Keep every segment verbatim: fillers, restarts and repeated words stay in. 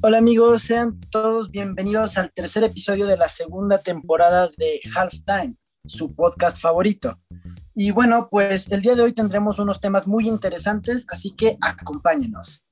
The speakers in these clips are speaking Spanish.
Hola amigos, sean todos bienvenidos al tercer episodio de la segunda temporada de Halftime, su podcast favorito. Y bueno, pues el día de hoy tendremos unos temas muy interesantes, así que acompáñenos.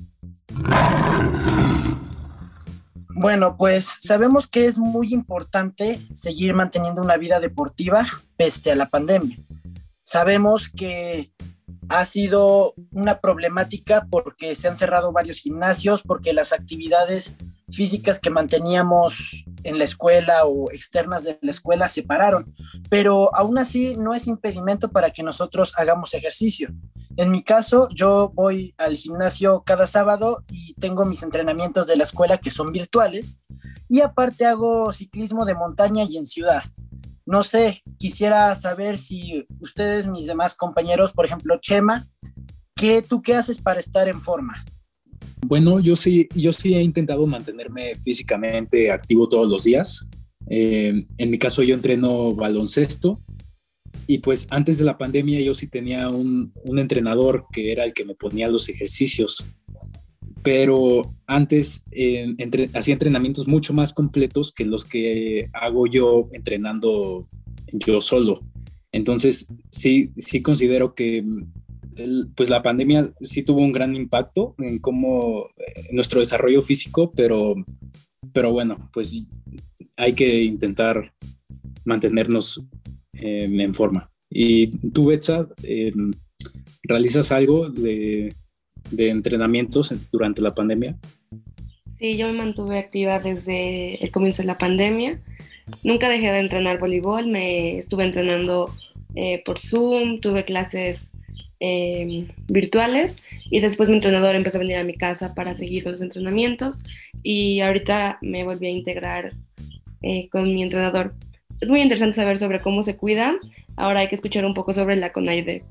Bueno, pues sabemos que es muy importante seguir manteniendo una vida deportiva pese a la pandemia. Sabemos que ha sido una problemática porque se han cerrado varios gimnasios, porque las actividades físicas que manteníamos en la escuela o externas de la escuela se pararon, pero aún así no es impedimento para que nosotros hagamos ejercicio. En mi caso, yo voy al gimnasio cada sábado y tengo mis entrenamientos de la escuela que son virtuales, y aparte hago ciclismo de montaña y en ciudad. No sé, quisiera saber si ustedes, mis demás compañeros, por ejemplo, Chema, ¿qué, tú qué haces para estar en forma? Bueno, yo sí, yo sí he intentado mantenerme físicamente activo todos los días. Eh, en mi caso, yo entreno baloncesto y pues antes de la pandemia yo sí tenía un, un entrenador que era el que me ponía los ejercicios, pero antes eh, entre, hacía entrenamientos mucho más completos que los que hago yo entrenando yo solo. Entonces, sí, sí considero que el, pues la pandemia sí tuvo un gran impacto en cómo en nuestro desarrollo físico, pero, pero bueno, pues hay que intentar mantenernos eh, en forma. ¿Y tú, Betsa, eh, realizas algo de, de entrenamientos durante la pandemia? Sí, yo me mantuve activa desde el comienzo de la pandemia. Nunca dejé de entrenar voleibol, me estuve entrenando eh, por Zoom, tuve clases eh, virtuales y después mi entrenador empezó a venir a mi casa para seguir con los entrenamientos y ahorita me volví a integrar eh, con mi entrenador. Es muy interesante saber sobre cómo se cuidan. Ahora hay que escuchar un poco sobre la CONAIDE.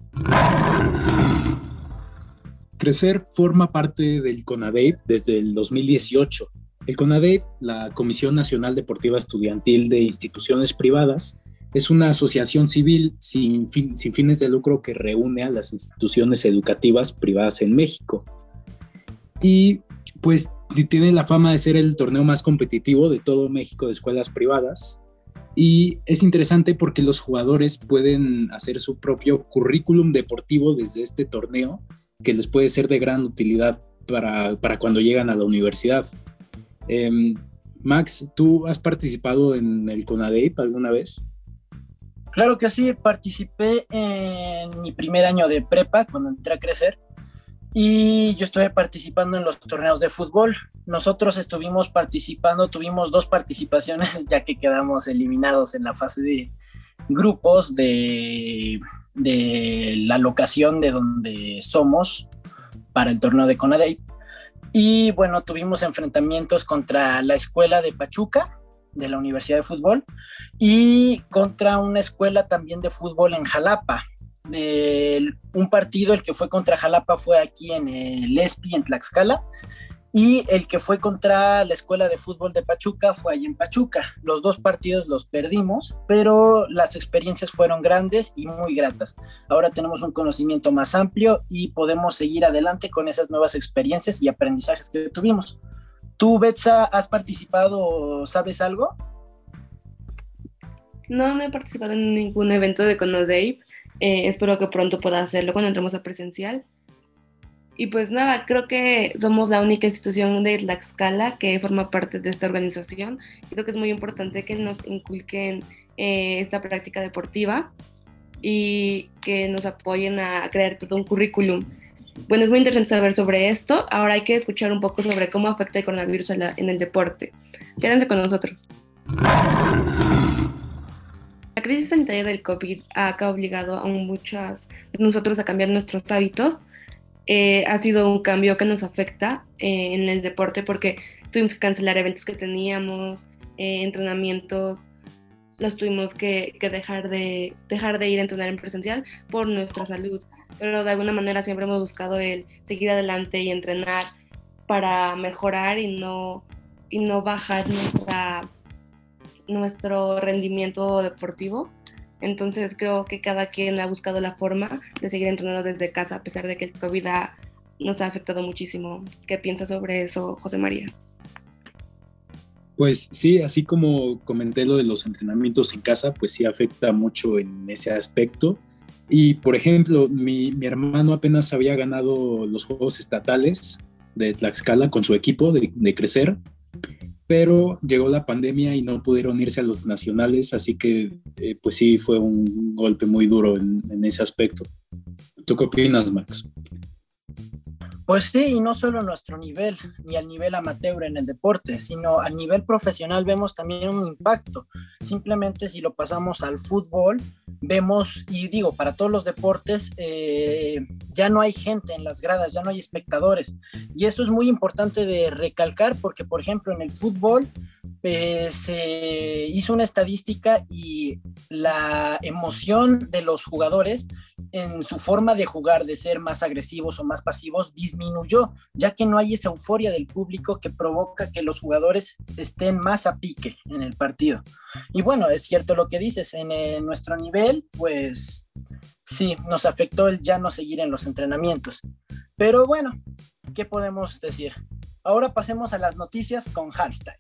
Crecer forma parte del CONADEIP desde el dos mil dieciocho. El CONADEIP, la Comisión Nacional Deportiva Estudiantil de Instituciones Privadas, es una asociación civil sin, fin, sin fines de lucro que reúne a las instituciones educativas privadas en México. Y pues tiene la fama de ser el torneo más competitivo de todo México de escuelas privadas. Y es interesante porque los jugadores pueden hacer su propio currículum deportivo desde este torneo, que les puede ser de gran utilidad para, para cuando llegan a la universidad. Eh, Max, ¿tú has participado en el CONADEIP alguna vez? Claro que sí, participé en mi primer año de prepa cuando entré a crecer y yo estuve participando en los torneos de fútbol. Nosotros estuvimos participando, tuvimos dos participaciones ya que quedamos eliminados en la fase de grupos de, de la locación de donde somos para el torneo de CONADEIP. Y bueno, tuvimos enfrentamientos contra la escuela de Pachuca, de la Universidad de Fútbol, y contra una escuela también de fútbol en Jalapa. El, un partido, el que fue contra Jalapa, fue aquí en el ESPI, en Tlaxcala, y el que fue contra la escuela de fútbol de Pachuca fue allí en Pachuca. Los dos partidos los perdimos, pero las experiencias fueron grandes y muy gratas. Ahora tenemos un conocimiento más amplio y podemos seguir adelante con esas nuevas experiencias y aprendizajes que tuvimos. ¿Tú, Betsa, has participado o sabes algo? No, no he participado en ningún evento de CONADEIP. Eh, espero que pronto pueda hacerlo cuando entremos a presencial. Y pues nada, creo que somos la única institución de Tlaxcala que forma parte de esta organización. Creo que es muy importante que nos inculquen eh, esta práctica deportiva y que nos apoyen a crear todo un currículum. Bueno, es muy interesante saber sobre esto. Ahora hay que escuchar un poco sobre cómo afecta el coronavirus en, la, en el deporte. Quédense con nosotros. La crisis sanitaria del COVID ha obligado a muchas de nosotros a cambiar nuestros hábitos. Eh, ha sido un cambio que nos afecta eh, en el deporte porque tuvimos que cancelar eventos que teníamos, eh, entrenamientos, los tuvimos que, que dejar, de, dejar de ir a entrenar en presencial por nuestra salud. Pero de alguna manera siempre hemos buscado el seguir adelante y entrenar para mejorar y no, y no bajar nuestra, nuestro rendimiento deportivo. Entonces creo que cada quien ha buscado la forma de seguir entrenando desde casa a pesar de que el COVID ha, nos ha afectado muchísimo. ¿Qué piensas sobre eso, José María? Pues sí, así como comenté lo de los entrenamientos en casa, pues sí afecta mucho en ese aspecto. Y por ejemplo, mi, mi hermano apenas había ganado los Juegos Estatales de Tlaxcala con su equipo de, de crecer, pero llegó la pandemia y no pudieron irse a los nacionales, así que eh, pues sí fue un golpe muy duro en, en ese aspecto. ¿Tú qué opinas, Max? Pues sí, y no solo a nuestro nivel, ni al nivel amateur en el deporte, sino al nivel profesional vemos también un impacto. Simplemente si lo pasamos al fútbol, vemos, y digo, para todos los deportes, eh, ya no hay gente en las gradas, ya no hay espectadores. Y eso es muy importante de recalcar porque, por ejemplo, en el fútbol eh, se hizo una estadística y la emoción de los jugadores en su forma de jugar, de ser más agresivos o más pasivos, disminuyó, ya que no hay esa euforia del público que provoca que los jugadores estén más a pique en el partido. Y bueno, es cierto lo que dices, en, en nuestro nivel, pues sí, nos afectó el ya no seguir en los entrenamientos. Pero bueno, ¿qué podemos decir? Ahora pasemos a las noticias con Hallstein.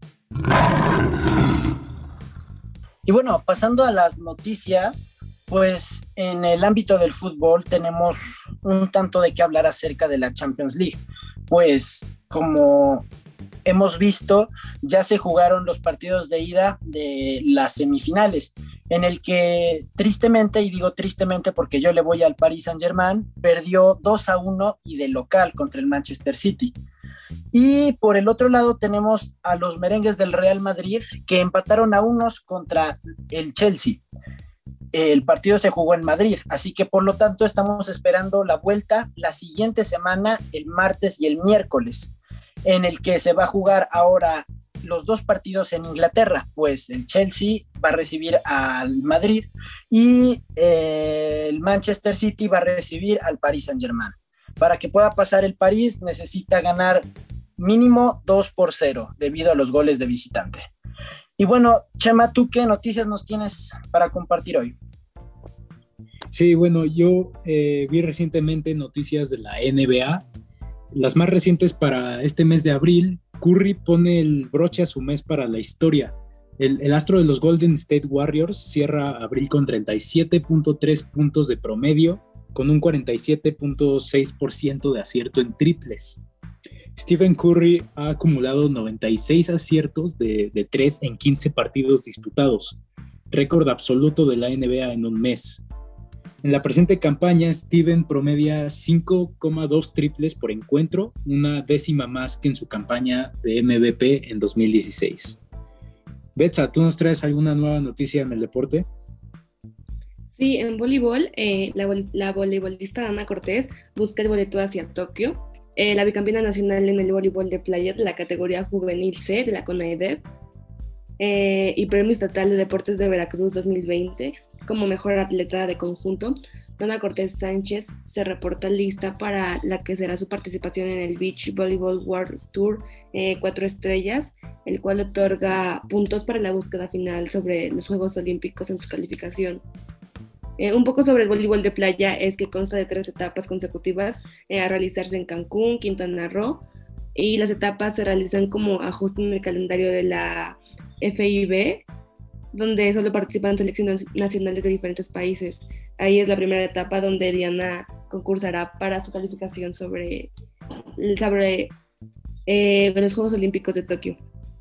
Y bueno, pasando a las noticias, pues en el ámbito del fútbol tenemos un tanto de qué hablar acerca de la Champions League. Pues como hemos visto, ya se jugaron los partidos de ida de las semifinales, en el que tristemente, y digo tristemente porque yo le voy al Paris Saint-Germain, perdió dos a uno y de local contra el Manchester City. Y por el otro lado tenemos a los merengues del Real Madrid que empataron a unos contra el Chelsea. El partido se jugó en Madrid, así que por lo tanto estamos esperando la vuelta la siguiente semana, el martes y el miércoles, en el que se va a jugar ahora los dos partidos en Inglaterra, pues el Chelsea va a recibir al Madrid y eh, el Manchester City va a recibir al Paris Saint-Germain. Para que pueda pasar el París necesita ganar mínimo dos por cero debido a los goles de visitante. Y bueno, Chema, ¿tú qué noticias nos tienes para compartir hoy? Sí, bueno, yo eh, vi recientemente noticias de la N B A. Las más recientes para este mes de abril, Curry pone el broche a su mes para la historia. El, el astro de los Golden State Warriors cierra abril con treinta y siete punto tres puntos de promedio, con un cuarenta y siete punto seis por ciento de acierto en triples. Stephen Curry ha acumulado noventa y seis aciertos de, de tres en quince partidos disputados, récord absoluto de la N B A en un mes. En la presente campaña, Steven promedia cinco coma dos triples por encuentro, una décima más que en su campaña de M V P en dos mil dieciséis. Betsa, ¿tú nos traes alguna nueva noticia en el deporte? Sí, en voleibol, eh, la, la voleibolista Dana Cortés busca el boleto hacia Tokio. Eh, la bicampeona nacional en el voleibol de playa de la categoría juvenil C de la CONADE eh, y Premio Estatal de Deportes de Veracruz dos mil veinte como mejor atleta de conjunto. Dana Cortés Sánchez se reporta lista para la que será su participación en el Beach Volleyball World Tour eh, cuatro estrellas, el cual otorga puntos para la búsqueda final sobre los Juegos Olímpicos en su calificación. Eh, un poco sobre el voleibol de playa es que consta de tres etapas consecutivas eh, a realizarse en Cancún, Quintana Roo, y las etapas se realizan como ajuste en el calendario de la F I B, donde solo participan selecciones nacionales de diferentes países. Ahí es la primera etapa donde Diana concursará para su calificación sobre, sobre eh, los Juegos Olímpicos de Tokio.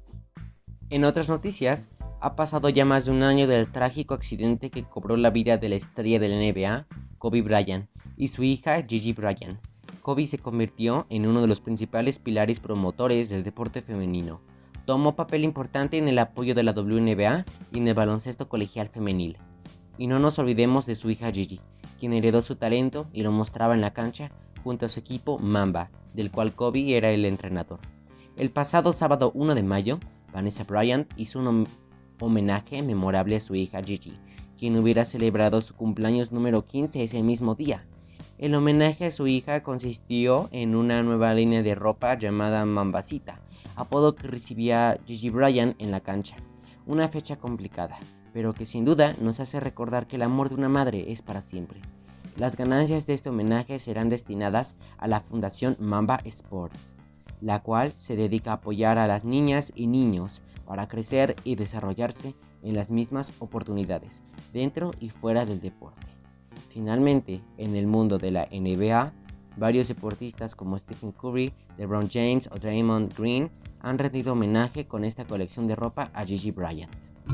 En otras noticias, ha pasado ya más de un año del trágico accidente que cobró la vida de la estrella de la N B A, Kobe Bryant, y su hija Gigi Bryant. Kobe se convirtió en uno de los principales pilares promotores del deporte femenino. Tomó papel importante en el apoyo de la W N B A y en el baloncesto colegial femenil. Y no nos olvidemos de su hija Gigi, quien heredó su talento y lo mostraba en la cancha junto a su equipo Mamba, del cual Kobe era el entrenador. El pasado sábado uno de mayo, Vanessa Bryant hizo un homenaje memorable a su hija Gigi, quien hubiera celebrado su cumpleaños número quince ese mismo día. El homenaje a su hija consistió en una nueva línea de ropa llamada Mambacita, apodo que recibía Gigi Bryant en la cancha. Una fecha complicada, pero que sin duda nos hace recordar que el amor de una madre es para siempre. Las ganancias de este homenaje serán destinadas a la Fundación Mamba Sports, la cual se dedica a apoyar a las niñas y niños para crecer y desarrollarse en las mismas oportunidades, dentro y fuera del deporte. Finalmente, en el mundo de la N B A, varios deportistas como Stephen Curry, LeBron James o Draymond Green han rendido homenaje con esta colección de ropa a Gigi Bryant.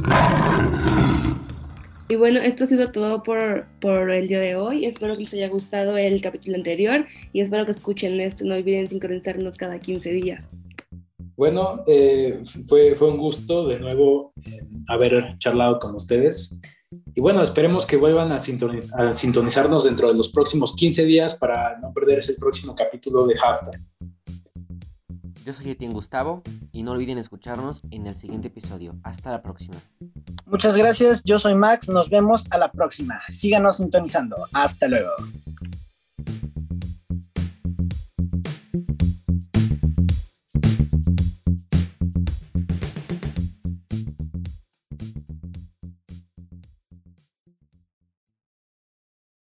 Y bueno, esto ha sido todo por, por el día de hoy. Espero que les haya gustado el capítulo anterior y espero que escuchen esto. No olviden sincronizarnos cada quince días. Bueno, eh, fue, fue un gusto de nuevo eh, haber charlado con ustedes. Y bueno, esperemos que vuelvan a, sintoniz- a sintonizarnos dentro de los próximos quince días para no perderse el próximo capítulo de Halftime. Yo soy Etienne Gustavo y no olviden escucharnos en el siguiente episodio. Hasta la próxima. Muchas gracias, yo soy Max, nos vemos a la próxima. Síganos sintonizando. Hasta luego.